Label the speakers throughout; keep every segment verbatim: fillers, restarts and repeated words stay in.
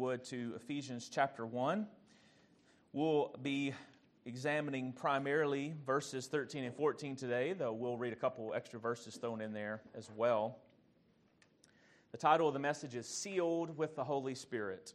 Speaker 1: would, to Ephesians chapter one. We'll be examining primarily verses thirteen and fourteen today, though we'll read a couple extra verses thrown in there as well. The title of the message is Sealed with the Holy Spirit.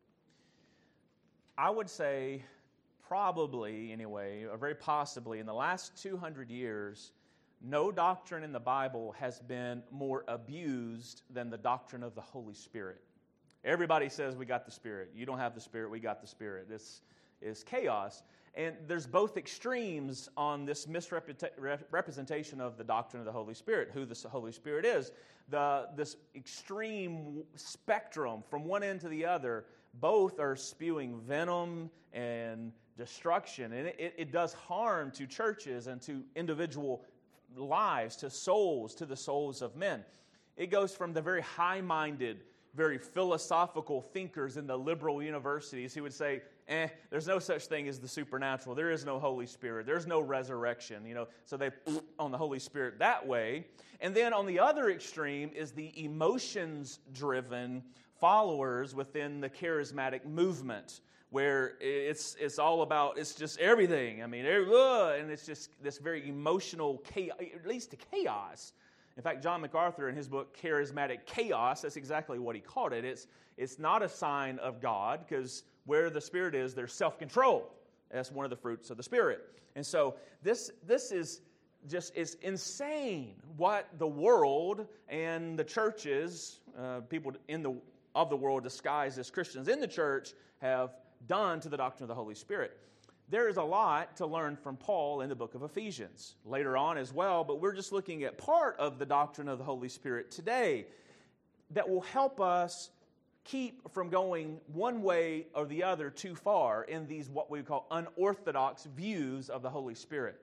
Speaker 1: I would say probably, anyway, or very possibly, in the last two hundred years, no doctrine in the Bible has been more abused than the doctrine of the Holy Spirit. Everybody says we got the Spirit. You don't have the Spirit, we got the Spirit. This is chaos. And there's both extremes on this misrepresentation of the doctrine of the Holy Spirit, who the Holy Spirit is. The, this extreme spectrum from one end to the other, both are spewing venom and destruction. And it, it does harm to churches and to individual lives, to souls, to the souls of men. It goes from the very high-minded, very philosophical thinkers in the liberal universities who would say, eh, there's no such thing as the supernatural. There is no Holy Spirit. There's no resurrection. You know, so they on the Holy Spirit that way. And then on the other extreme is the emotions-driven followers within the charismatic movement, where it's it's all about, it's just everything. I mean, and it's just this very emotional, chaos, at least to chaos. In fact, John MacArthur, in his book, Charismatic Chaos, that's exactly what he called it. It's, it's not a sign of God, because where the Spirit is, there's self-control. That's one of the fruits of the Spirit. And so this, this is just is insane what the world and the churches, uh, people in the of the world disguised as Christians in the church, have done to the doctrine of the Holy Spirit. There is a lot to learn from Paul in the book of Ephesians later on as well, but we're just looking at part of the doctrine of the Holy Spirit today that will help us keep from going one way or the other too far in these what we call unorthodox views of the Holy Spirit.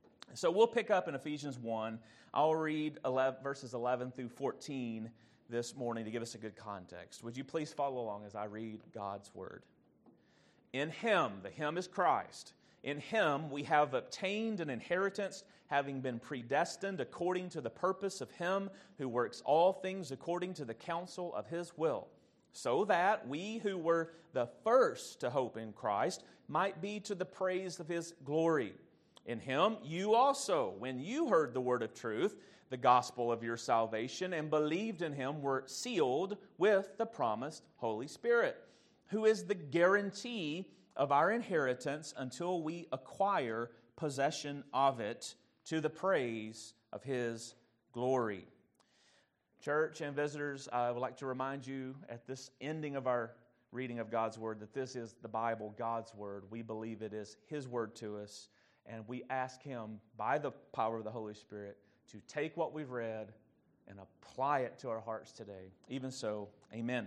Speaker 1: So we'll pick up in Ephesians one. I'll read eleven, verses eleven through fourteen this morning to give us a good context. Would you please follow along as I read God's Word? In Him, the Him is Christ, in Him we have obtained an inheritance, having been predestined according to the purpose of Him who works all things according to the counsel of His will, so that we who were the first to hope in Christ might be to the praise of His glory. In Him you also, when you heard the word of truth, the gospel of your salvation, and believed in Him, were sealed with the promised Holy Spirit, who is the guarantee of our inheritance until we acquire possession of it, to the praise of His glory. Church and visitors, I would like to remind you at this ending of our reading of God's Word that this is the Bible, God's Word. We believe it is His Word to us, and we ask Him, by the power of the Holy Spirit, to take what we've read and apply it to our hearts today. Even so, amen.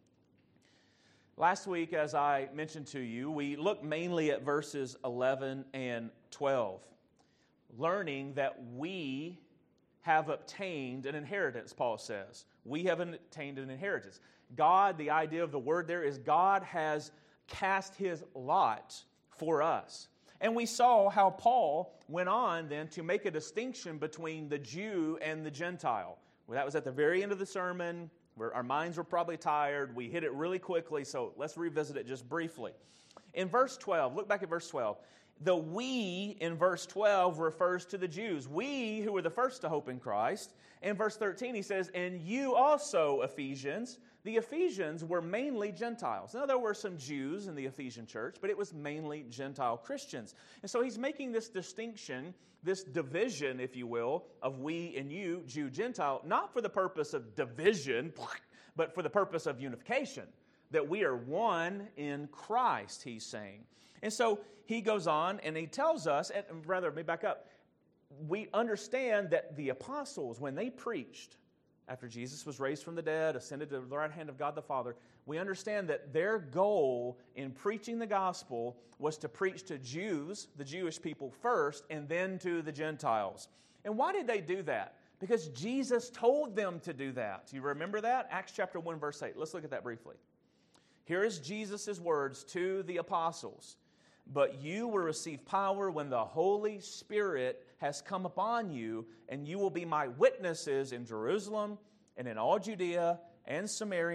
Speaker 1: Last week, as I mentioned to you, we looked mainly at verses eleven and twelve, learning that we have obtained an inheritance, Paul says. We have obtained an inheritance. God, the idea of the word there is God has cast His lot for us. And we saw how Paul went on then to make a distinction between the Jew and the Gentile. Well, that was at the very end of the sermon. Where our minds were probably tired. We hit it really quickly, so let's revisit it just briefly. In verse twelve, look back at verse twelve. The we in verse twelve refers to the Jews. We who were the first to hope in Christ. In verse thirteen he says, and you also, Ephesians. The Ephesians were mainly Gentiles. Now there were some Jews in the Ephesian church, but it was mainly Gentile Christians. And so he's making this distinction, this division, if you will, of we and you, Jew, Gentile, not for the purpose of division, but for the purpose of unification, that we are one in Christ, he's saying. And so he goes on and he tells us, and rather, let me back up, we understand that the apostles, when they preached, after Jesus was raised from the dead, ascended to the right hand of God the Father, we understand that their goal in preaching the gospel was to preach to Jews, the Jewish people first, and then to the Gentiles. And why did they do that? Because Jesus told them to do that. Do you remember that? Acts chapter one, verse eight. Let's look at that briefly. Here is Jesus' words to the apostles. But you will receive power when the Holy Spirit has come upon you, and you will be my witnesses in Jerusalem and in all Judea and Samaria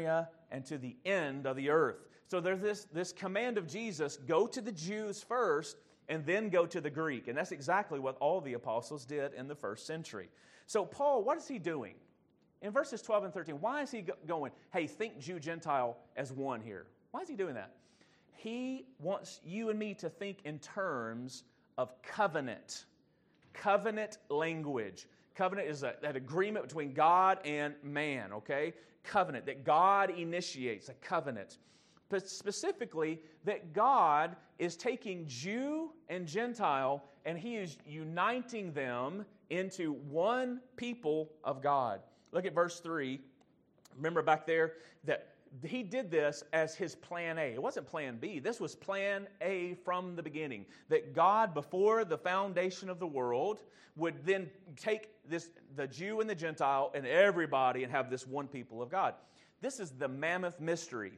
Speaker 1: and to the end of the earth. So there's this, this command of Jesus, go to the Jews first and then go to the Greek. And that's exactly what all the apostles did in the first century. So Paul, what is he doing? In verses twelve and thirteen, why is he going, hey, think Jew, Gentile as one here? Why is he doing that? He wants you and me to think in terms of covenant. Covenant language. Covenant is a, that agreement between God and man, okay? Covenant, that God initiates, a covenant. But specifically, that God is taking Jew and Gentile and He is uniting them into one people of God. Look at verse three. Remember back there that He did this as His plan A. It wasn't plan B. This was plan A from the beginning. That God, before the foundation of the world, would then take this, the Jew and the Gentile and everybody and have this one people of God. This is the mammoth mystery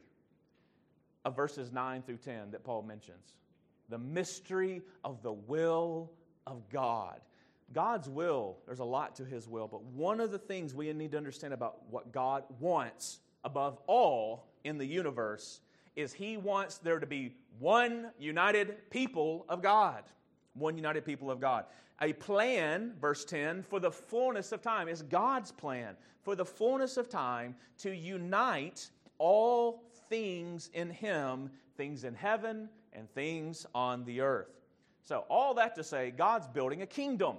Speaker 1: of verses nine through ten that Paul mentions. The mystery of the will of God. God's will, there's a lot to His will, but one of the things we need to understand about what God wants above all in the universe is He wants there to be one united people of God. One united people of God. A plan, verse ten, for the fullness of time is God's plan. For the fullness of time to unite all things in Him, things in heaven and things on the earth. So all that to say, God's building a kingdom.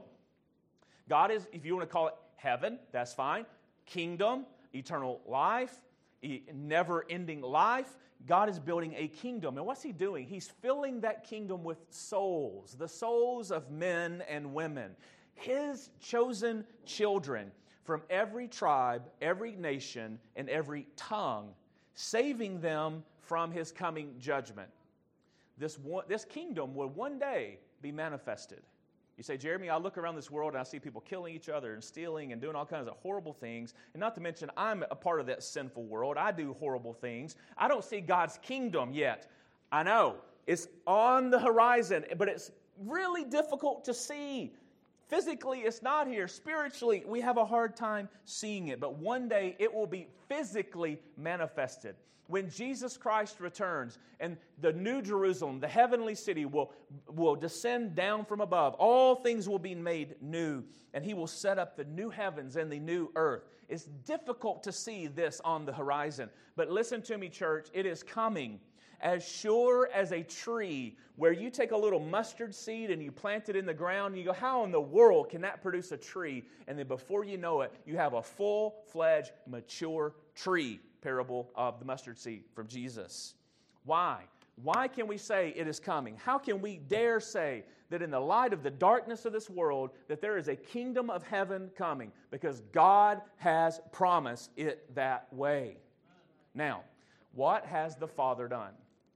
Speaker 1: God is, if you want to call it heaven, that's fine. Kingdom, eternal life, never-ending life. God is building a kingdom. And what's He doing? He's filling that kingdom with souls, the souls of men and women, His chosen children from every tribe, every nation, and every tongue, saving them from His coming judgment. This, one, this kingdom will one day be manifested. You say, Jeremy, I look around this world and I see people killing each other and stealing and doing all kinds of horrible things. And not to mention, I'm a part of that sinful world. I do horrible things. I don't see God's kingdom yet. I know. It's on the horizon, but it's really difficult to see. Physically, it's not here. Spiritually, we have a hard time seeing it. But one day, it will be physically manifested. When Jesus Christ returns and the new Jerusalem, the heavenly city, will, will descend down from above, all things will be made new, and He will set up the new heavens and the new earth. It's difficult to see this on the horizon. But listen to me, church, it is coming as sure as a tree, where you take a little mustard seed and you plant it in the ground, and you go, how in the world can that produce a tree? And then before you know it, you have a full-fledged, mature tree. Parable of the mustard seed from Jesus. Why? Why can we say it is coming? How can we dare say that in the light of the darkness of this world that there is a kingdom of heaven coming? Because God has promised it that way. Now, what has the Father done?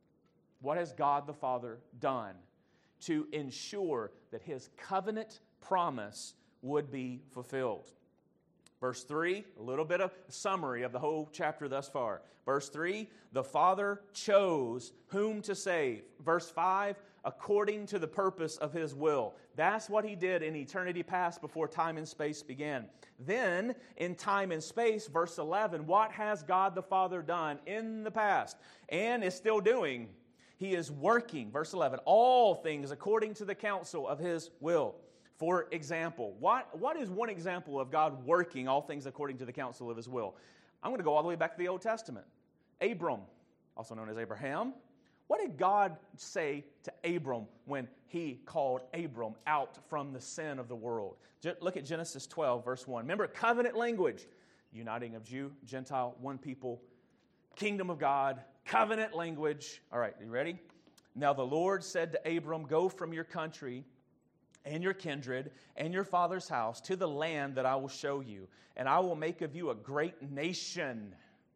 Speaker 1: What has God the Father done to ensure that His covenant promise would be fulfilled? Verse three, a little bit of summary of the whole chapter thus far. Verse three, the Father chose whom to save. Verse five, according to the purpose of His will. That's what He did in eternity past before time and space began. Then, in time and space, verse eleven, what has God the Father done in the past and is still doing? He is working, verse eleven, all things according to the counsel of His will. For example, what, what is one example of God working all things according to the counsel of His will? I'm going to go all the way back to the Old Testament. Abram, also known as Abraham. What did God say to Abram when He called Abram out from the sin of the world? Look at Genesis twelve, verse one. Remember, covenant language. Uniting of Jew, Gentile, one people, kingdom of God, covenant language. All right, are you ready? Now the Lord said to Abram, go from your country and your kindred, and your father's house, to the land that I will show you, and I will make of you a great nation.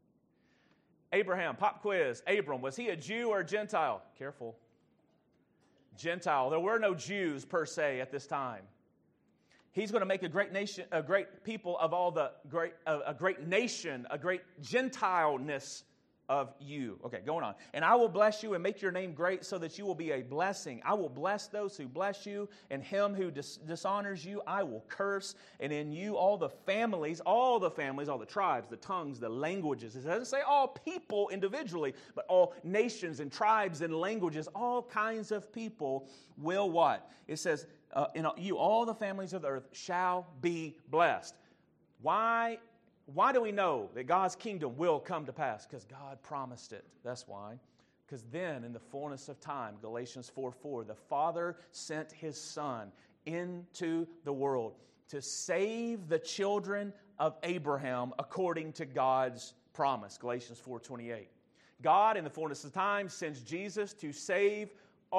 Speaker 1: Abraham, pop quiz. Abram, was he a Jew or a Gentile? Careful. Gentile. There were no Jews per se at this time. He's going to make a great nation, a great people of all the great, a, a great nation, a great Gentileness of you. Okay, going on. And I will bless you and make your name great so that you will be a blessing. I will bless those who bless you, and him who dis- dishonors you I will curse. And in you all the families, all the families, all the tribes, the tongues, the languages. It doesn't say all people individually, but all nations and tribes and languages, all kinds of people will what? It says, uh, in you all the families of the earth shall be blessed. Why? Why do we know that God's kingdom will come to pass? Because God promised it. That's why. Because then, in the fullness of time, Galatians four four, the Father sent His Son into the world to save the children of Abraham according to God's promise. Galatians four twenty-eight. God, in the fullness of time, sends Jesus to save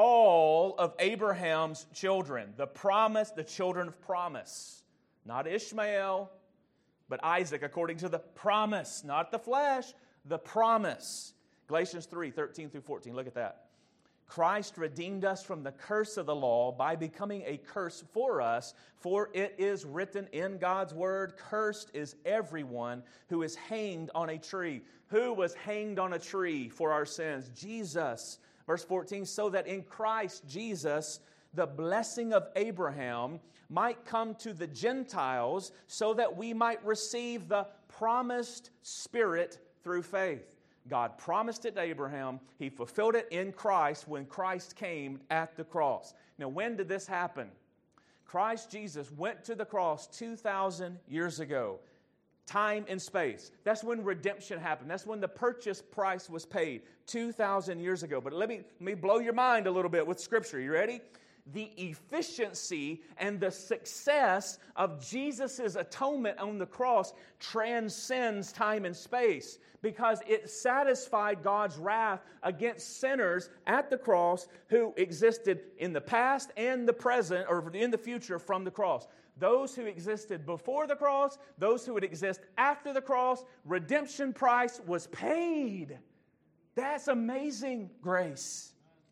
Speaker 1: all of Abraham's children. The promise, the children of promise. Not Ishmael, but Isaac, according to the promise, not the flesh, the promise. Galatians three, thirteen through fourteen, look at that. Christ redeemed us from the curse of the law by becoming a curse for us, for it is written in God's word, cursed is everyone who is hanged on a tree. Who was hanged on a tree for our sins? Jesus. Verse fourteen, so that in Christ Jesus, the blessing of Abraham might come to the Gentiles so that we might receive the promised Spirit through faith. God promised it to Abraham. He fulfilled it in Christ when Christ came at the cross. Now, when did this happen? Christ Jesus went to the cross two thousand years ago. Time and space. That's when redemption happened. That's when the purchase price was paid two thousand years ago. But let me, let me blow your mind a little bit with Scripture. You ready? The efficiency and the success of Jesus' atonement on the cross transcends time and space because it satisfied God's wrath against sinners at the cross who existed in the past and the present, or in the future from the cross. Those who existed before the cross, those who would exist after the cross, redemption price was paid. That's amazing grace.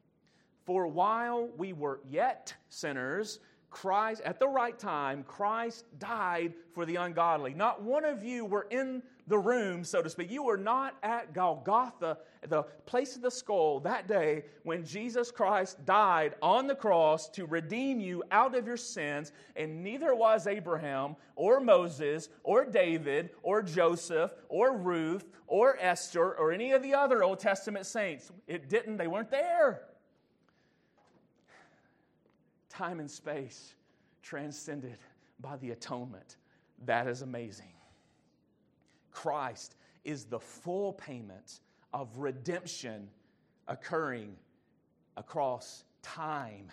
Speaker 1: For while we were yet sinners, Christ, at the right time, Christ died for the ungodly. Not one of you were in the room, so to speak. You were not at Golgotha, the place of the skull, that day when Jesus Christ died on the cross to redeem you out of your sins, and neither was Abraham or Moses or David or Joseph or Ruth or Esther or any of the other Old Testament saints. It didn't, they weren't there. Time and space transcended by the atonement. That is amazing. Christ is the full payment of redemption occurring across time.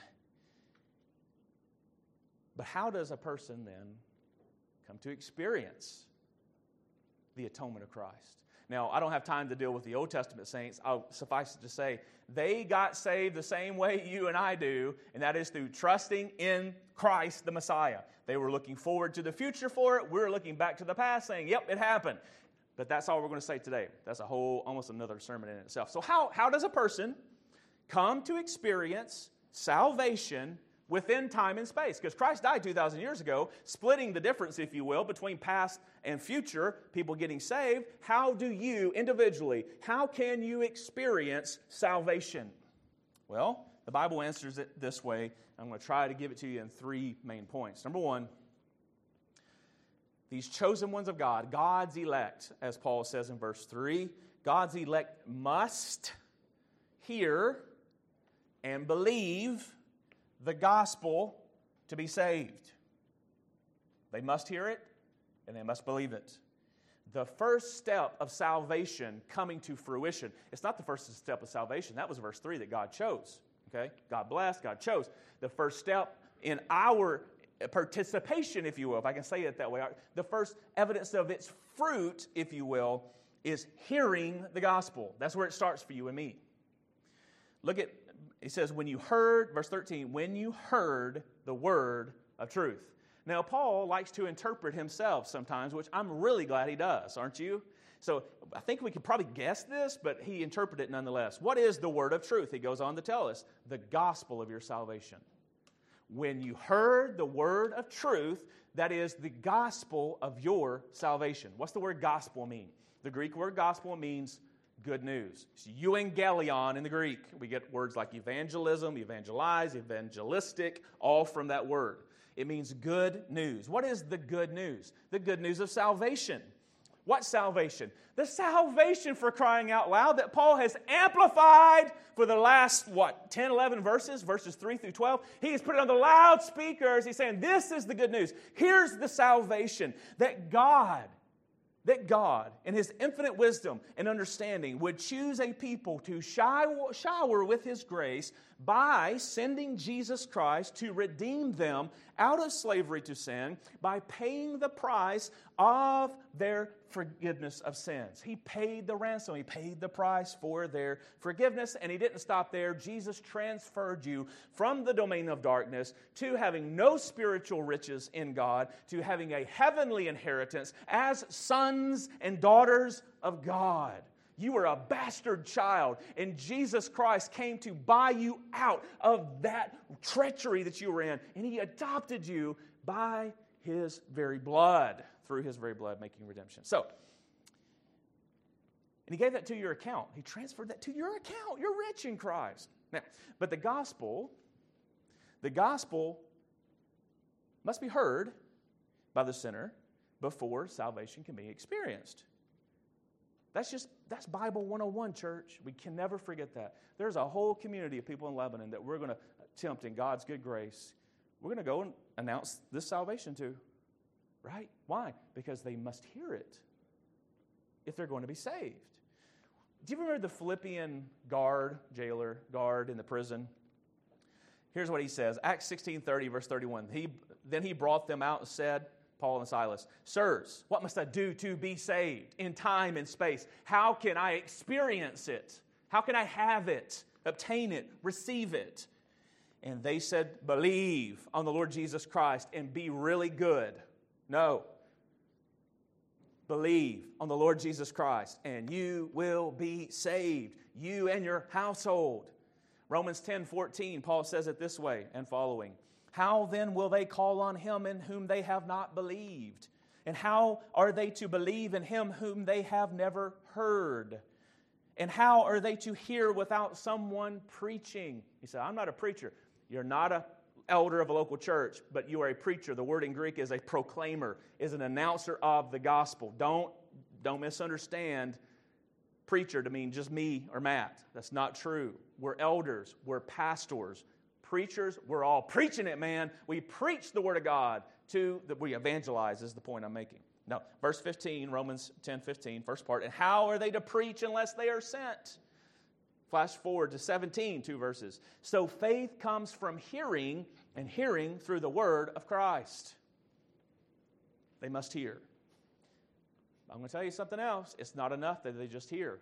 Speaker 1: But how does a person then come to experience the atonement of Christ? Now, I don't have time to deal with the Old Testament saints. I'll suffice it to say, they got saved the same way you and I do, and that is through trusting in Christ, the Messiah. They were looking forward to the future for it. We're looking back to the past saying, yep, it happened. But that's all we're going to say today. That's a whole, almost another sermon in itself. So how, how does a person come to experience salvation within time and space? Because Christ died two thousand years ago, splitting the difference, if you will, between past and future, people getting saved. How do you individually, how can you experience salvation? Well, the Bible answers it this way. I'm going to try to give it to you in three main points. Number one, these chosen ones of God, God's elect, as Paul says in verse three, God's elect must hear and believe the gospel to be saved. They must hear it and they must believe it. The first step of salvation coming to fruition, it's not the first step of salvation. That was verse three that God chose. Okay? God blessed, God chose. The first step in our participation, if you will, if I can say it that way, the first evidence of its fruit, if you will, is hearing the gospel. That's where it starts for you and me. Look at It says, when you heard, verse thirteen, when you heard the word of truth. Now, Paul likes to interpret himself sometimes, which I'm really glad he does, aren't you? So I think we could probably guess this, but he interpreted it nonetheless. What is the word of truth? He goes on to tell us, the gospel of your salvation. When you heard the word of truth, that is the gospel of your salvation. What's the word gospel mean? The Greek word gospel means good news. It's euangelion in the Greek. We get words like evangelism, evangelize, evangelistic, all from that word. It means good news. What is the good news? The good news of salvation. What salvation? The salvation, for crying out loud, that Paul has amplified for the last, what, ten, eleven verses, verses three through twelve. He has put it on the loudspeakers. He's saying, this is the good news. Here's the salvation, that God, that God, in His infinite wisdom and understanding, would choose a people to shower, shower with His grace by sending Jesus Christ to redeem them out of slavery to sin by paying the price of their forgiveness of sins. He paid the ransom. He paid the price for their forgiveness, and He didn't stop there. Jesus transferred you from the domain of darkness to having no spiritual riches in God, to having a heavenly inheritance as sons and daughters of God. You were a bastard child, and Jesus Christ came to buy you out of that treachery that you were in, and He adopted you by His very blood, through His very blood, making redemption. So, and He gave that to your account. He transferred that to your account. You're rich in Christ. Now, but the gospel, the gospel must be heard by the sinner before salvation can be experienced. That's just, that's Bible one oh one, church. We can never forget that. There's a whole community of people in Lebanon that we're going to attempt in God's good grace. We're going to go and announce this salvation to. Right? Why? Because they must hear it if they're going to be saved. Do you remember the Philippian guard, jailer, guard in the prison? Here's what he says. Acts sixteen thirty, verse thirty-one. He, then he brought them out and said, Paul and Silas, sirs, what must I do to be saved in time and space? How can I experience it? How can I have it, obtain it, receive it? And they said, believe on the Lord Jesus Christ and be really good. No. Believe on the Lord Jesus Christ and you will be saved, you and your household. Romans ten fourteen, Paul says it this way and following. How then will they call on Him in whom they have not believed? And how are they to believe in Him whom they have never heard? And how are they to hear without someone preaching? He said, I'm not a preacher. You're not an elder of a local church, but you are a preacher. The word in Greek is a proclaimer, is an announcer of the gospel. Don't, don't misunderstand preacher to mean just me or Matt. That's not true. We're elders. We're pastors. Preachers, we're all preaching it, man. We preach the Word of God to, the, we evangelize is the point I'm making. Now, verse fifteen, Romans ten fifteen, first part. And how are they to preach unless they are sent? Flash forward to seventeen, two verses. So faith comes from hearing, and hearing through the Word of Christ. They must hear. I'm going to tell you something else. It's not enough that they just hear.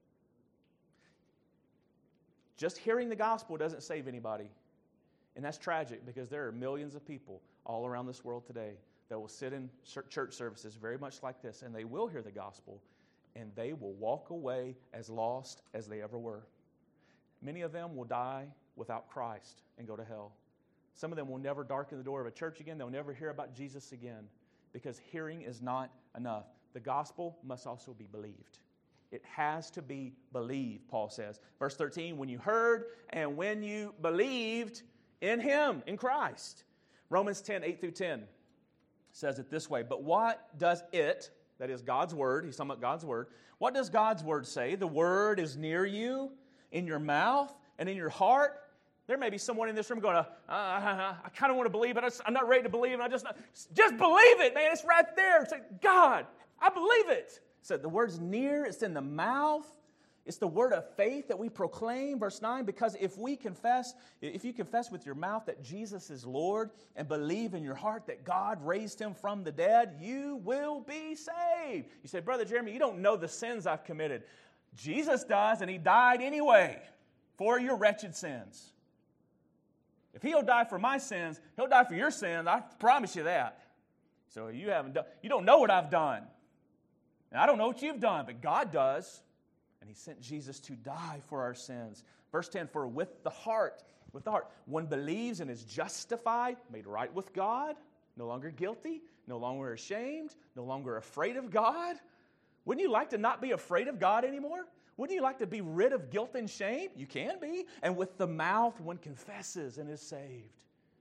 Speaker 1: Just hearing the gospel doesn't save anybody. And that's tragic because there are millions of people all around this world today that will sit in church services very much like this, and they will hear the gospel, and they will walk away as lost as they ever were. Many of them will die without Christ and go to hell. Some of them will never darken the door of a church again. They'll never hear about Jesus again because hearing is not enough. The gospel must also be believed. It has to be believed, Paul says. Verse thirteen, when you heard and when you believed in Him, in Christ. Romans ten, eight through ten says it this way. But what does it, that is God's Word, he's talking about God's Word, what does God's Word say? The Word is near you, in your mouth and in your heart. There may be someone in this room going, uh, I kind of want to believe, but I'm not ready to believe. And I just, just believe it, man. It's right there. Say, God, I believe it. So the word's near, it's in the mouth. It's the word of faith that we proclaim, verse nine, because if we confess, if you confess with your mouth that Jesus is Lord and believe in your heart that God raised Him from the dead, you will be saved. You say, Brother Jeremy, you don't know the sins I've committed. Jesus does, and He died anyway for your wretched sins. If He'll die for my sins, He'll die for your sins. I promise you that. So you haven't done, you don't know what I've done. And I don't know what you've done, but God does. And He sent Jesus to die for our sins. Verse ten, for with the heart, with the heart, one believes and is justified, made right with God, no longer guilty, no longer ashamed, no longer afraid of God. Wouldn't you like to not be afraid of God anymore? Wouldn't you like to be rid of guilt and shame? You can be. And with the mouth, one confesses and is saved.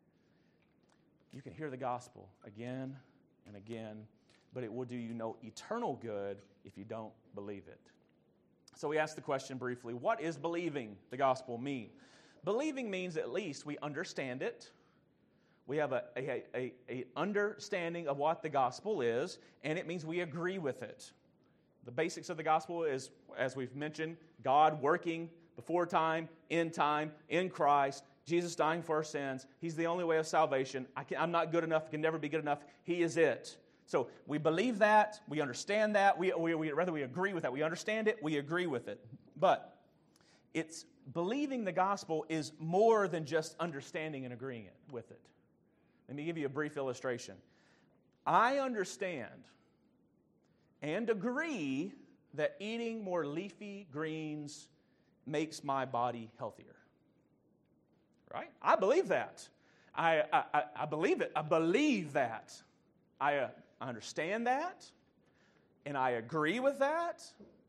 Speaker 1: You can hear the gospel again and again, but it will do you no eternal good if you don't believe it. So we asked the question briefly, what is believing the gospel mean? Believing means at least we understand it. We have a, a, a, a understanding of what the gospel is, and it means we agree with it. The basics of the gospel is, as we've mentioned, God working before time, in time, in Christ, Jesus dying for our sins. He's the only way of salvation. I can, I'm not good enough, can never be good enough. He is it. So we believe that, we understand that, we, we, we rather we agree with that. We understand it, we agree with it. But it's believing the gospel is more than just understanding and agreeing it, with it. Let me give you a brief illustration. I understand and agree that eating more leafy greens makes my body healthier. Right? I believe that. I, I, I believe it. I believe that. I, uh, I understand that, and I agree with that,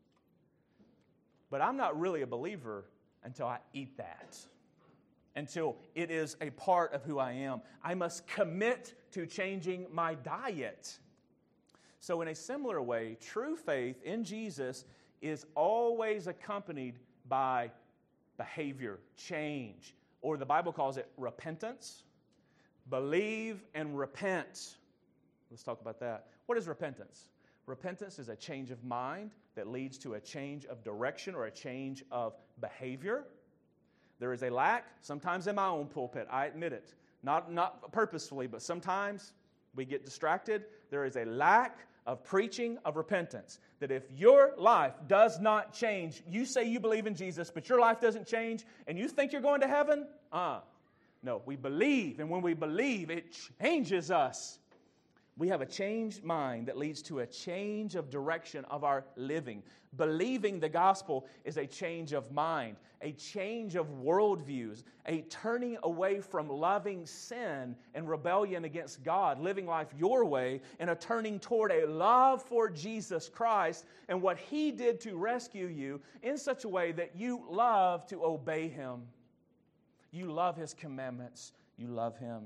Speaker 1: but I'm not really a believer until I eat that, until it is a part of who I am. I must commit to changing my diet. So in a similar way, true faith in Jesus is always accompanied by behavior, change, or the Bible calls it repentance. Believe and repent. Let's talk about that. What is repentance? Repentance is a change of mind that leads to a change of direction or a change of behavior. There is a lack, sometimes in my own pulpit, I admit it. Not, not purposefully, but sometimes we get distracted. There is a lack of preaching of repentance. That if your life does not change, you say you believe in Jesus, but your life doesn't change, and you think you're going to heaven? Uh, no, we believe, and when we believe, it changes us. We have a changed mind that leads to a change of direction of our living. Believing the gospel is a change of mind, a change of worldviews, a turning away from loving sin and rebellion against God, living life your way, and a turning toward a love for Jesus Christ and what He did to rescue you in such a way that you love to obey Him. You love His commandments. You love Him.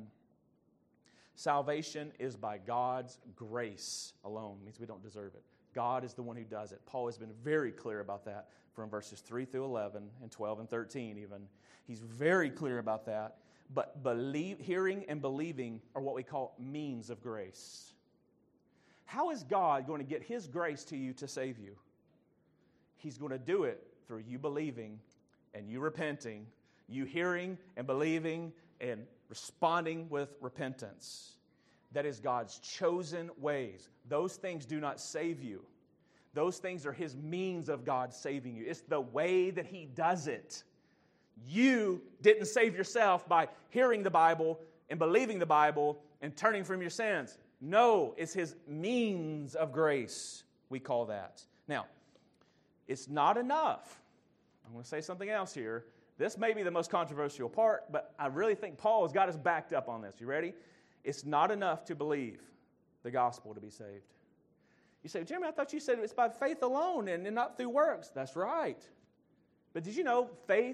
Speaker 1: Salvation is by God's grace alone. It means we don't deserve it. God is the one who does it. Paul has been very clear about that from verses three through eleven and twelve and thirteen even. He's very clear about that. But believe, hearing and believing are what we call means of grace. How is God going to get His grace to you to save you? He's going to do it through you believing and you repenting, you hearing and believing and responding with repentance. That is God's chosen ways. Those things do not save you. Those things are His means of God saving you. It's the way that He does it. You didn't save yourself by hearing the Bible and believing the Bible and turning from your sins. No, it's His means of grace, we call that. Now, it's not enough. I'm going to say something else here. This may be the most controversial part, but I really think Paul has got us backed up on this. You ready? It's not enough to believe the gospel to be saved. You say, Jeremy, I thought you said it's by faith alone and not through works. That's right. But did you know faith,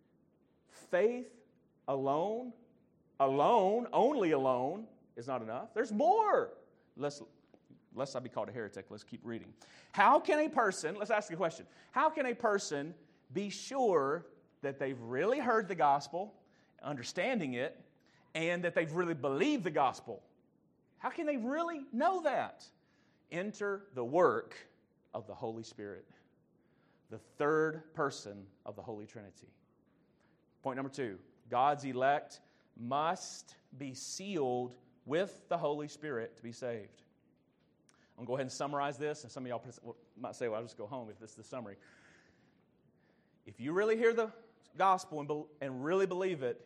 Speaker 1: faith alone, alone, only alone, is not enough? There's more. Let's, lest I be called a heretic, let's keep reading. How can a person, let's ask a question. How can a person be sure that they've really heard the gospel, understanding it, and that they've really believed the gospel? How can they really know that? Enter the work of the Holy Spirit, the third person of the Holy Trinity. Point number two, God's elect must be sealed with the Holy Spirit to be saved. I'm going to go ahead and summarize this, and some of y'all might say, well, I'll just go home if this is the summary. If you really hear the gospel and, be, and really believe it,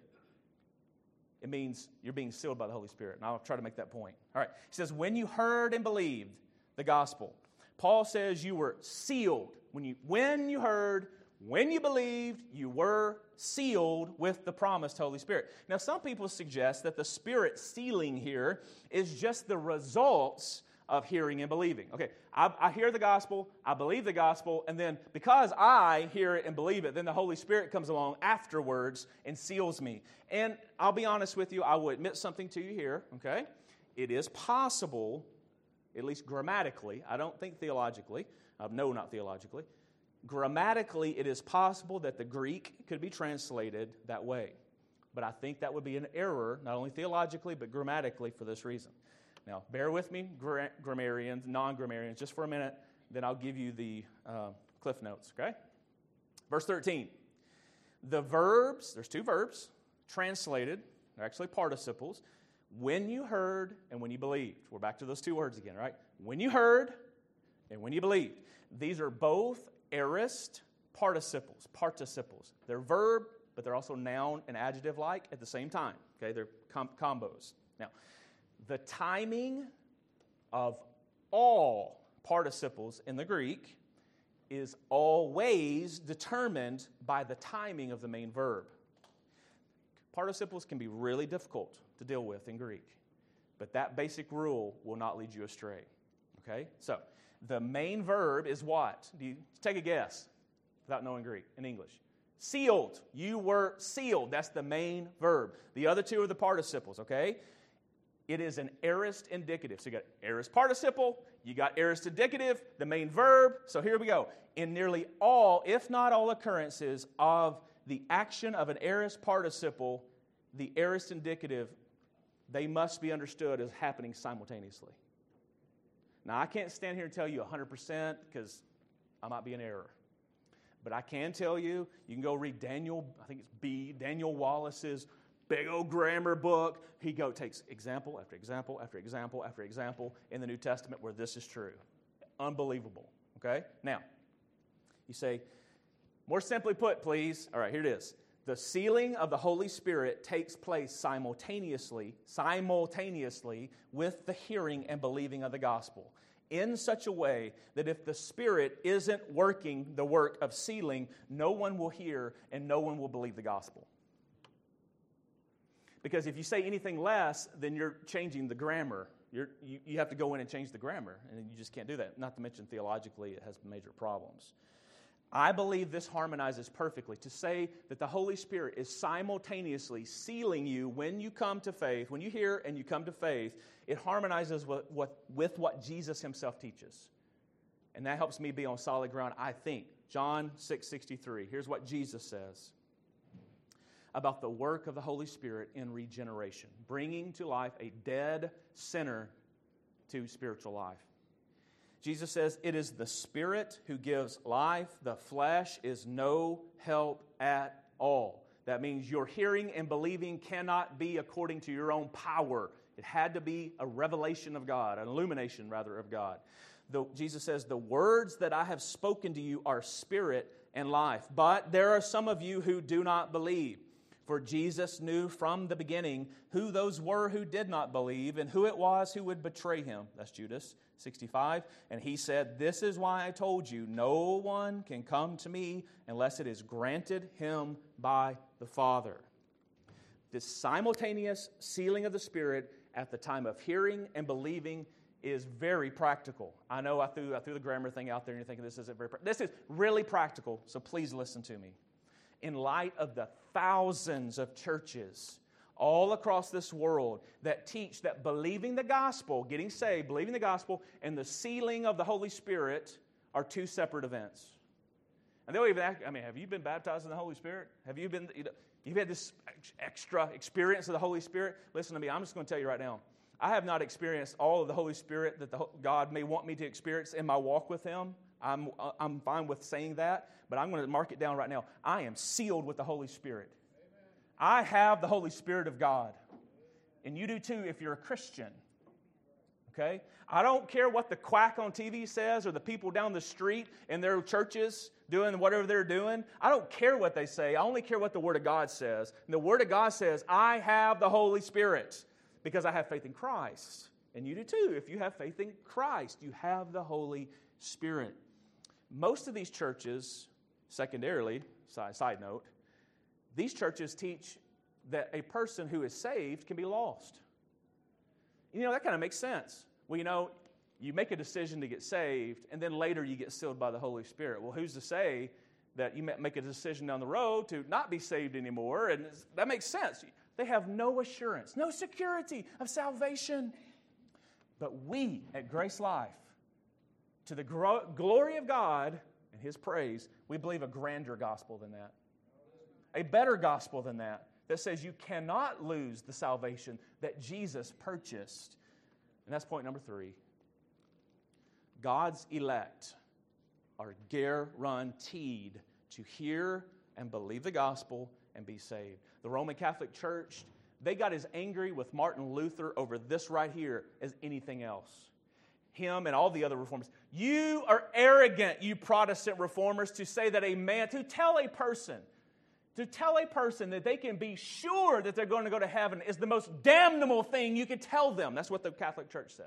Speaker 1: it means you're being sealed by the Holy Spirit. And I'll try to make that point. All right. He says, when you heard and believed the gospel, Paul says you were sealed. When you, when you heard, when you believed, you were sealed with the promised Holy Spirit. Now, some people suggest that the Spirit sealing here is just the results of hearing and believing. Okay, I, I hear the gospel, I believe the gospel, and then because I hear it and believe it, then the Holy Spirit comes along afterwards and seals me. And I'll be honest with you, I will admit something to you here, okay? It is possible, at least grammatically, I don't think theologically, uh, no, not theologically, grammatically it is possible that the Greek could be translated that way. But I think that would be an error, not only theologically, but grammatically for this reason. Now, bear with me, gra- grammarians, non-grammarians, just for a minute, then I'll give you the uh, cliff notes, okay? Verse thirteen. The verbs, there's two verbs, translated, they're actually participles, when you heard and when you believed. We're back to those two words again, right? When you heard and when you believed. These are both aorist participles, participles. They're verb, but they're also noun and adjective-like at the same time. Okay, they're com- combos. Now, the timing of all participles in the Greek is always determined by the timing of the main verb. Participles can be really difficult to deal with in Greek, but that basic rule will not lead you astray. Okay, so the main verb is what? Do you take a guess without knowing Greek in English? Sealed. You were sealed. That's the main verb. The other two are the participles, okay? It is an aorist indicative. So you got aorist participle, you got aorist indicative, the main verb. So here we go. In nearly all, if not all occurrences of the action of an aorist participle, the aorist indicative, they must be understood as happening simultaneously. Now, I can't stand here and tell you one hundred percent because I might be in error. But I can tell you, you can go read Daniel, I think it's B, Daniel Wallace's big old grammar book. He go takes example after example after example after example in the New Testament where this is true. Unbelievable, okay? Now, you say, more simply put, please. All right, here it is. The sealing of the Holy Spirit takes place simultaneously, simultaneously with the hearing and believing of the gospel, in such a way that if the Spirit isn't working the work of sealing, no one will hear and no one will believe the gospel. Because if you say anything less, then you're changing the grammar. You're, you, you have to go in and change the grammar, and you just can't do that. Not to mention theologically, it has major problems. I believe this harmonizes perfectly. To say that the Holy Spirit is simultaneously sealing you when you come to faith, when you hear and you come to faith, it harmonizes with what, with what Jesus himself teaches. And that helps me be on solid ground, I think. John six sixty-three. Here's what Jesus says about the work of the Holy Spirit in regeneration, bringing to life a dead sinner to spiritual life. Jesus says, it is the Spirit who gives life. The flesh is no help at all. That means your hearing and believing cannot be according to your own power. It had to be a revelation of God, an illumination, rather, of God. The, Jesus says, the words that I have spoken to you are spirit and life. But there are some of you who do not believe. For Jesus knew from the beginning who those were who did not believe and who it was who would betray him. That's Judas sixty-five. And he said, this is why I told you, no one can come to me unless it is granted him by the Father. This simultaneous sealing of the Spirit at the time of hearing and believing is very practical. I know I threw, I threw the grammar thing out there and you're thinking this isn't very practical. This is really practical, so please listen to me. In light of the thousands of churches all across this world that teach that believing the gospel, getting saved, believing the gospel, and the sealing of the Holy Spirit are two separate events. And they'll even ask, I mean, have you been baptized in the Holy Spirit? Have you been, you know, you've had this extra experience of the Holy Spirit? Listen to me, I'm just going to tell you right now. I have not experienced all of the Holy Spirit that the, God may want me to experience in my walk with Him. I'm, I'm fine with saying that, but I'm going to mark it down right now. I am sealed with the Holy Spirit. Amen. I have the Holy Spirit of God. And you do too if you're a Christian. Okay? I don't care what the quack on T V says or the people down the street in their churches doing whatever they're doing. I don't care what they say. I only care what the Word of God says. And the Word of God says, I have the Holy Spirit because I have faith in Christ. And you do too. If you have faith in Christ, you have the Holy Spirit. Most of these churches, secondarily, side, side note, these churches teach that a person who is saved can be lost. You know, that kind of makes sense. Well, you know, you make a decision to get saved, and then later you get sealed by the Holy Spirit. Well, who's to say that you make a decision down the road to not be saved anymore? And that makes sense. They have no assurance, no security of salvation. But we at Grace Life, to the gro- glory of God and His praise, we believe a grander gospel than that. A better gospel than that, that says you cannot lose the salvation that Jesus purchased. And that's point number three. God's elect are guaranteed to hear and believe the gospel and be saved. The Roman Catholic Church, they got as angry with Martin Luther over this right here as anything else. Him and all the other reformers. You are arrogant, you Protestant reformers, to say that a man, to tell a person, to tell a person that they can be sure that they're going to go to heaven is the most damnable thing you could tell them. That's what the Catholic Church said.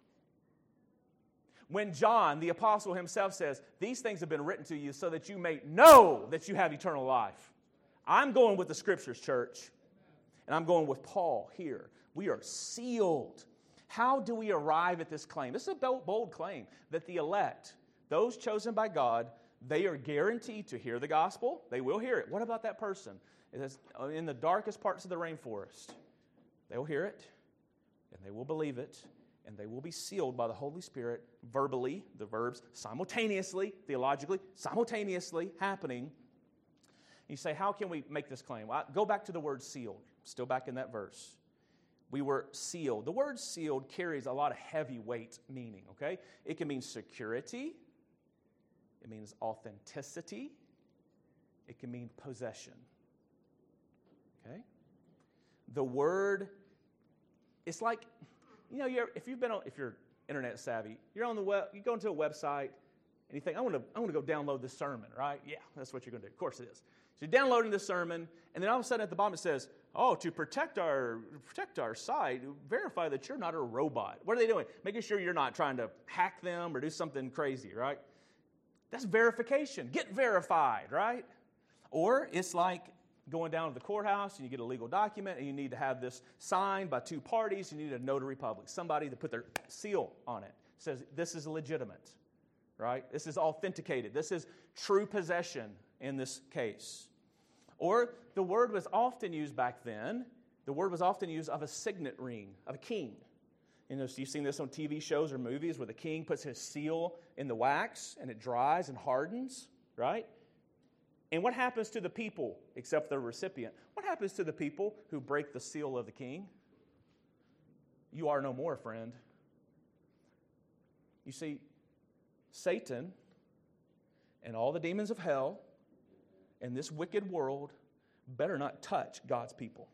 Speaker 1: When John, the apostle himself, says, these things have been written to you so that you may know that you have eternal life. I'm going with the Scriptures, church. And I'm going with Paul here. We are sealed. How do we arrive at this claim? This is a bold claim that the elect, those chosen by God, they are guaranteed to hear the gospel. They will hear it. What about that person? It says, in the darkest parts of the rainforest, they will hear it, and they will believe it, and they will be sealed by the Holy Spirit verbally, the verbs simultaneously, theologically, simultaneously happening. You say, how can we make this claim? Well, go back to the word sealed, still back in that verse. We were sealed. The word sealed carries a lot of heavyweight meaning, okay? It can mean security. It means authenticity. It can mean possession, okay? The word, it's like, you know, you're, if you've been on, if you're internet savvy, you're on the web, you go into a website, and you think, I want to, I want to go download this sermon, right? Yeah, that's what you're going to do. Of course it is. So you're downloading this sermon, and then all of a sudden at the bottom it says, oh, to protect our protect our site, verify that you're not a robot. What are they doing? Making sure you're not trying to hack them or do something crazy, right? That's verification. Get verified, right? Or it's like going down to the courthouse and you get a legal document and you need to have this signed by two parties. You need a notary public, somebody to put their seal on it. It says this is legitimate, right? This is authenticated. This is true possession in this case. Or the word was often used back then, the word was often used of a signet ring, of a king. You know, so you've seen this on T V shows or movies where the king puts his seal in the wax and it dries and hardens, right? And what happens to the people, except the recipient? What happens to the people who break the seal of the king? You are no more, friend. You see, Satan and all the demons of hell and this wicked world better not touch God's people.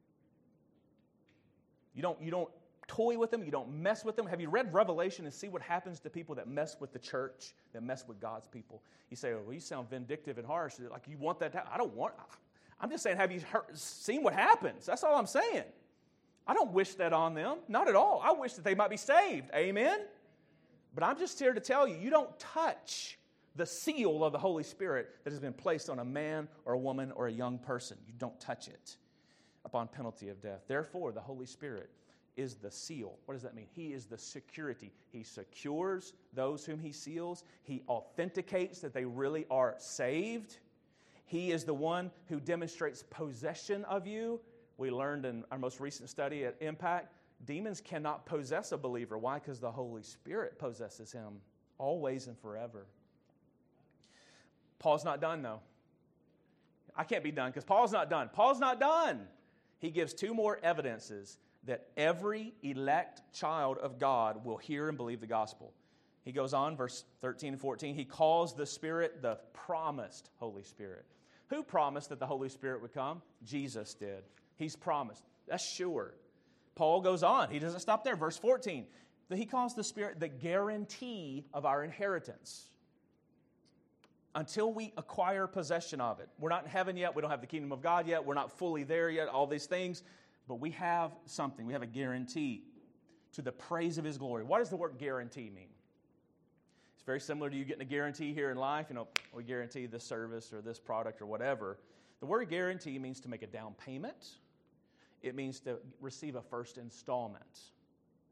Speaker 1: You don't, you don't toy with them. You don't mess with them. Have you read Revelation and see what happens to people that mess with the church, that mess with God's people? You say, oh, well, you sound vindictive and harsh. Like you want that to happen. I don't want, I'm just saying, have you heard, seen what happens? That's all I'm saying. I don't wish that on them. Not at all. I wish that they might be saved. Amen? But I'm just here to tell you, you don't touch the seal of the Holy Spirit that has been placed on a man or a woman or a young person. You don't touch it upon penalty of death. Therefore, the Holy Spirit is the seal. What does that mean? He is the security. He secures those whom He seals. He authenticates that they really are saved. He is the one who demonstrates possession of you. We learned in our most recent study at Impact, demons cannot possess a believer. Why? Because the Holy Spirit possesses him always and forever. Paul's not done, though. I can't be done because Paul's not done. Paul's not done. He gives two more evidences that every elect child of God will hear and believe the gospel. He goes on, verse thirteen and fourteen, he calls the Spirit the promised Holy Spirit. Who promised that the Holy Spirit would come? Jesus did. He's promised. That's sure. Paul goes on. He doesn't stop there. Verse fourteen, he calls the Spirit the guarantee of our inheritance. Until we acquire possession of it. We're not in heaven yet. We don't have the kingdom of God yet. We're not fully there yet, all these things. But we have something. We have a guarantee to the praise of His glory. What does the word guarantee mean? It's very similar to you getting a guarantee here in life. You know, we guarantee this service or this product or whatever. The word guarantee means to make a down payment. It means to receive a first installment.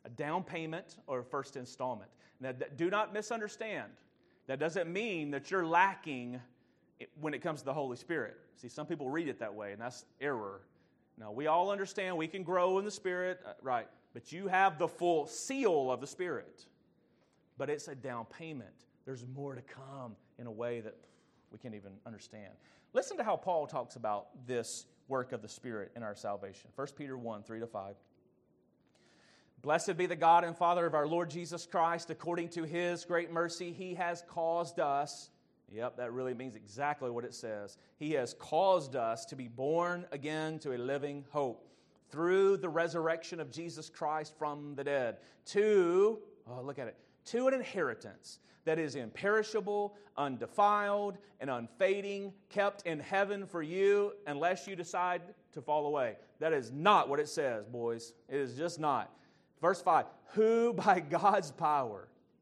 Speaker 1: a down payment or a first installment. Now, do not misunderstand. That doesn't mean that you're lacking when it comes to the Holy Spirit. See, some people read it that way, and that's error. Now, we all understand we can grow in the Spirit, uh, right? But you have the full seal of the Spirit. But it's a down payment. There's more to come in a way that we can't even understand. Listen to how Paul talks about this work of the Spirit in our salvation. First Peter one, three to five. Blessed be the God and Father of our Lord Jesus Christ. According to His great mercy, He has caused us, yep, that really means exactly what it says. He has caused us to be born again to a living hope through the resurrection of Jesus Christ from the dead, to, oh, look at it, to an inheritance that is imperishable, undefiled, and unfading, kept in heaven for you unless you decide to fall away. That is not what it says, boys. It is just not. Verse five, who by God's power,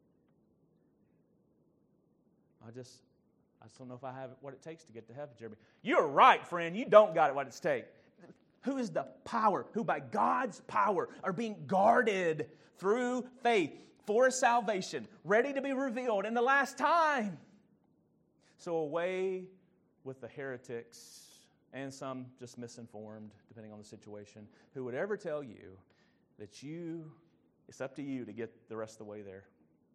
Speaker 1: I just, I just don't know if I have what it takes to get to heaven, Jeremy. You're right, friend. You don't got it what it takes. Who is the power? Who by God's power are being guarded through faith for salvation, ready to be revealed in the last time. So away with the heretics and some just misinformed, depending on the situation, who would ever tell you that you, it's up to you to get the rest of the way there.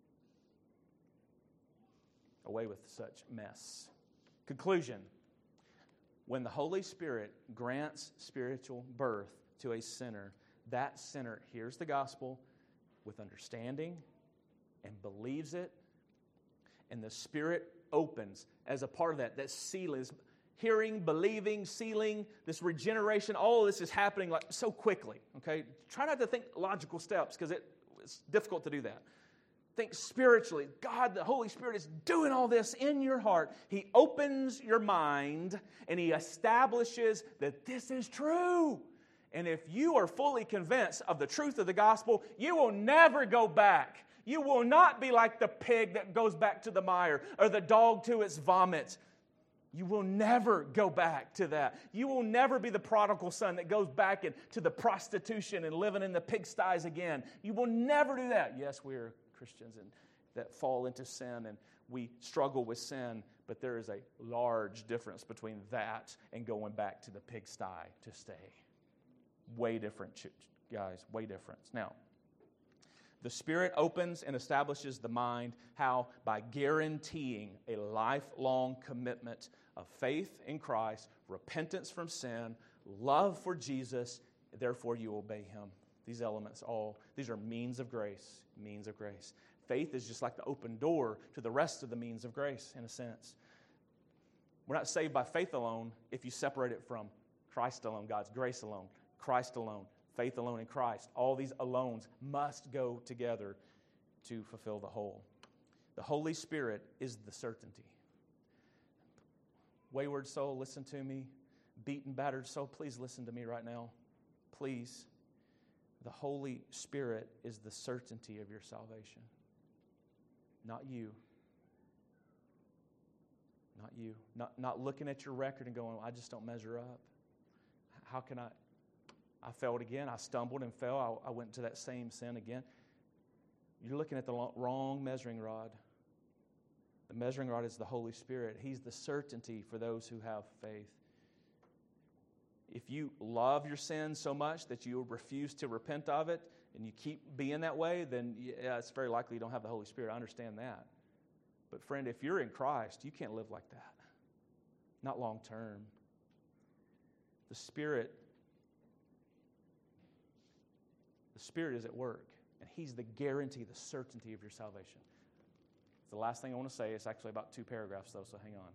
Speaker 1: Away with such mess. Conclusion. When the Holy Spirit grants spiritual birth to a sinner, that sinner hears the gospel with understanding and believes it, and the Spirit opens as a part of that. That seal is hearing, believing, sealing, this regeneration, all of this is happening like so quickly, okay? Try not to think logical steps because it, it's difficult to do that. Think spiritually. God, the Holy Spirit is doing all this in your heart. He opens your mind and He establishes that this is true. And if you are fully convinced of the truth of the gospel, you will never go back. You will not be like the pig that goes back to the mire or the dog to its vomit. You will never go back to that. You will never be the prodigal son that goes back into the prostitution and living in the pigsties again. You will never do that. Yes, we are Christians and that fall into sin and we struggle with sin, but there is a large difference between that and going back to the pigsty to stay. Way different, guys, way different. Now, the Spirit opens and establishes the mind. How? By guaranteeing a lifelong commitment of faith in Christ, repentance from sin, love for Jesus, therefore you obey Him. These elements all, these are means of grace, means of grace. Faith is just like the open door to the rest of the means of grace, in a sense. We're not saved by faith alone if you separate it from Christ alone, God's grace alone, Christ alone, faith alone in Christ. All these alones must go together to fulfill the whole. The Holy Spirit is the certainty. Wayward soul, listen to me. Beaten, battered soul, please listen to me right now. Please. The Holy Spirit is the certainty of your salvation. Not you. Not you. Not, not looking at your record and going, I just don't measure up. How can I? I failed again. I stumbled and fell. I, I went to that same sin again. You're looking at the wrong measuring rod. The measuring rod is the Holy Spirit. He's the certainty for those who have faith. If you love your sin so much that you refuse to repent of it and you keep being that way, then yeah, it's very likely you don't have the Holy Spirit. I understand that. But friend, if you're in Christ, you can't live like that. Not long term. The Spirit, the Spirit is at work, and He's the guarantee, the certainty of your salvation. The last thing I want to say is actually about two paragraphs, though, so hang on.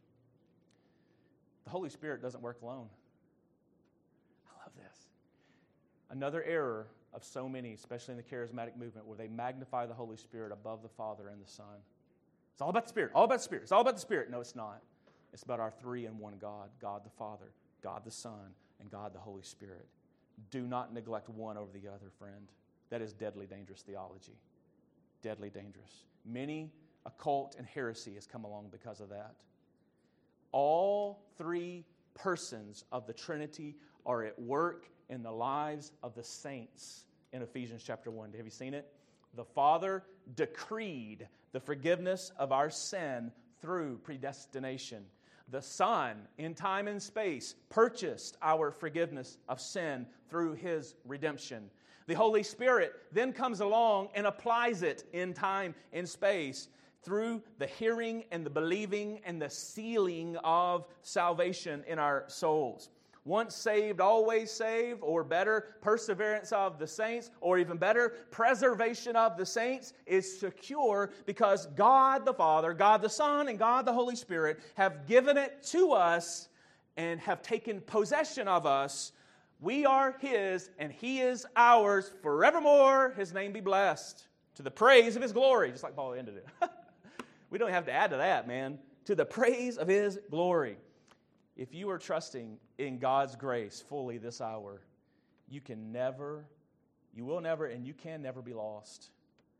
Speaker 1: The Holy Spirit doesn't work alone. I love this. Another error of so many, especially in the charismatic movement, where they magnify the Holy Spirit above the Father and the Son. It's all about the Spirit, all about the Spirit. It's all about the Spirit. No, it's not. It's about our three in one God, God the Father, God the Son, and God the Holy Spirit. Do not neglect one over the other, friend. That is deadly dangerous theology. Deadly dangerous. Many occult and heresy has come along because of that. All three persons of the Trinity are at work in the lives of the saints in Ephesians chapter one. Have you seen it? The Father decreed the forgiveness of our sin through predestination. The Son, in time and space, purchased our forgiveness of sin through His redemption. The Holy Spirit then comes along and applies it in time and space through the hearing and the believing and the sealing of salvation in our souls. Once saved, always saved, or better, perseverance of the saints, or even better, preservation of the saints is secure because God the Father, God the Son, and God the Holy Spirit have given it to us and have taken possession of us. We are His, and He is ours forevermore. His name be blessed. To the praise of His glory, just like Paul ended it. We don't have to add to that, man. To the praise of His glory. If you are trusting in God's grace fully this hour, you can never, you will never, and you can never be lost.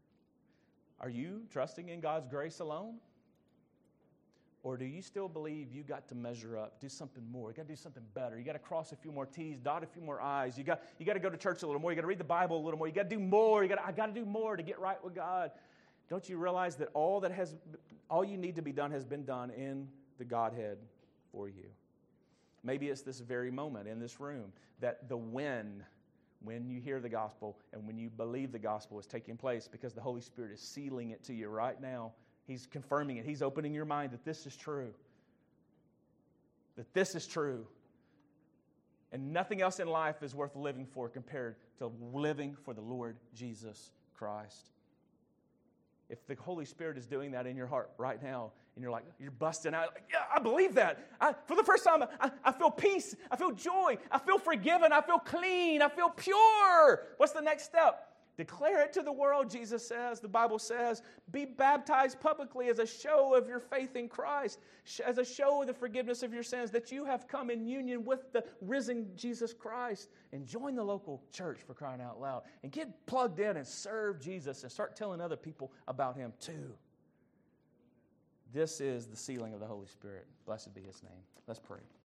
Speaker 1: Are you trusting in God's grace alone? Or do you still believe you got to measure up, do something more? You got to do something better. You got to cross a few more T's, dot a few more I's. You got, you got to go to church a little more. You got to read the Bible a little more. You got to do more. You got to, I got to do more to get right with God. Don't you realize that all that has, all you need to be done has been done in the Godhead for you? Maybe it's this very moment in this room that the when, when you hear the gospel and when you believe the gospel is taking place because the Holy Spirit is sealing it to you right now. He's confirming it. He's opening your mind that this is true. That this is true. And nothing else in life is worth living for compared to living for the Lord Jesus Christ. If the Holy Spirit is doing that in your heart right now, and you're like, you're busting out, like, yeah, I believe that. I, for the first time, I, I feel peace. I feel joy. I feel forgiven. I feel clean. I feel pure. What's the next step? Declare it to the world, Jesus says. The Bible says, be baptized publicly as a show of your faith in Christ, as a show of the forgiveness of your sins, that you have come in union with the risen Jesus Christ. And join the local church, for crying out loud. And get plugged in and serve Jesus and start telling other people about Him too. This is the sealing of the Holy Spirit. Blessed be His name. Let's pray.